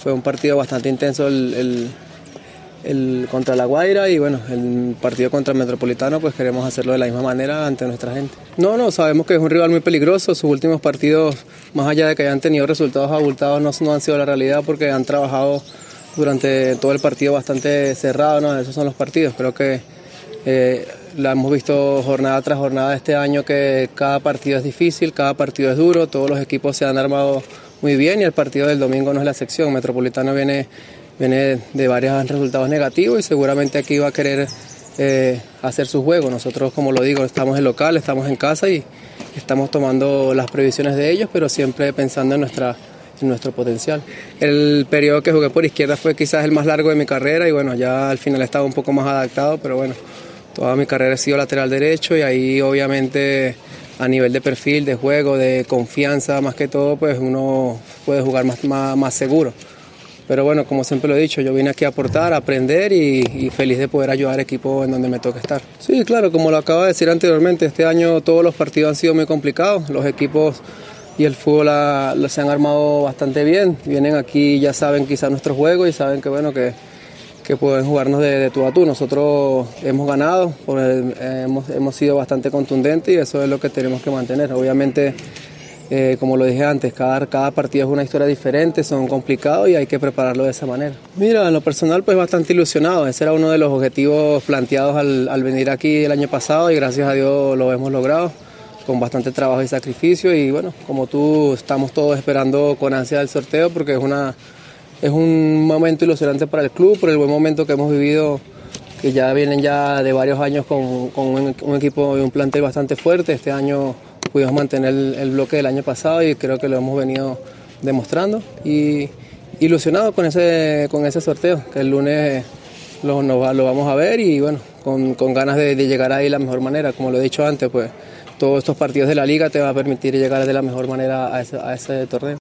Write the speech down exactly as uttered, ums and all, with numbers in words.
fue un partido bastante intenso el, el, el contra La Guaira y bueno, el partido contra el Metropolitano pues queremos hacerlo de la misma manera ante nuestra gente. No, no, sabemos que es un rival muy peligroso, sus últimos partidos, más allá de que hayan tenido resultados abultados, no, no han sido la realidad porque han trabajado durante todo el partido bastante cerrado, ¿no? Esos son los partidos, creo que eh, la hemos visto jornada tras jornada este año que cada partido es difícil, cada partido es duro, todos los equipos se han armado muy bien y el partido del domingo no es la excepción. Metropolitano viene, viene de varios resultados negativos y seguramente aquí va a querer eh, hacer su juego. Nosotros, como lo digo, estamos en local, estamos en casa y estamos tomando las previsiones de ellos, pero siempre pensando en nuestra en nuestro potencial. El periodo que jugué por izquierda fue quizás el más largo de mi carrera y bueno, ya al final estaba un poco más adaptado, pero bueno, toda mi carrera he sido lateral derecho y ahí obviamente a nivel de perfil, de juego, de confianza, más que todo, pues uno puede jugar más, más, más seguro. Pero bueno, como siempre lo he dicho, yo vine aquí a aportar, a aprender y, y feliz de poder ayudar al equipo en donde me toque estar. Sí, claro, como lo acabo de decir anteriormente, este año todos los partidos han sido muy complicados, los equipos y el fútbol la, la, se han armado bastante bien, vienen aquí, ya saben quizás nuestro juego y saben que bueno, que que pueden jugarnos de, de tú a tú. Nosotros hemos ganado, hemos, hemos sido bastante contundentes y eso es lo que tenemos que mantener. Obviamente, eh, como lo dije antes, cada, cada partido es una historia diferente, son complicados y hay que prepararlo de esa manera. Mira, en lo personal pues bastante ilusionado, ese era uno de los objetivos planteados al, al venir aquí el año pasado y gracias a Dios lo hemos logrado con bastante trabajo y sacrificio y bueno, como tú estamos todos esperando con ansia el sorteo porque es una Es un momento ilusionante para el club, por el buen momento que hemos vivido, que ya vienen ya de varios años con, con un, un equipo y un plantel bastante fuerte. Este año pudimos mantener el, el bloque del año pasado y creo que lo hemos venido demostrando. Y ilusionado con ese, con ese sorteo, que el lunes lo, lo, lo vamos a ver y bueno, con, con ganas de, de llegar ahí de la mejor manera. Como lo he dicho antes, pues todos estos partidos de la liga te van a permitir llegar de la mejor manera a ese, a ese torneo.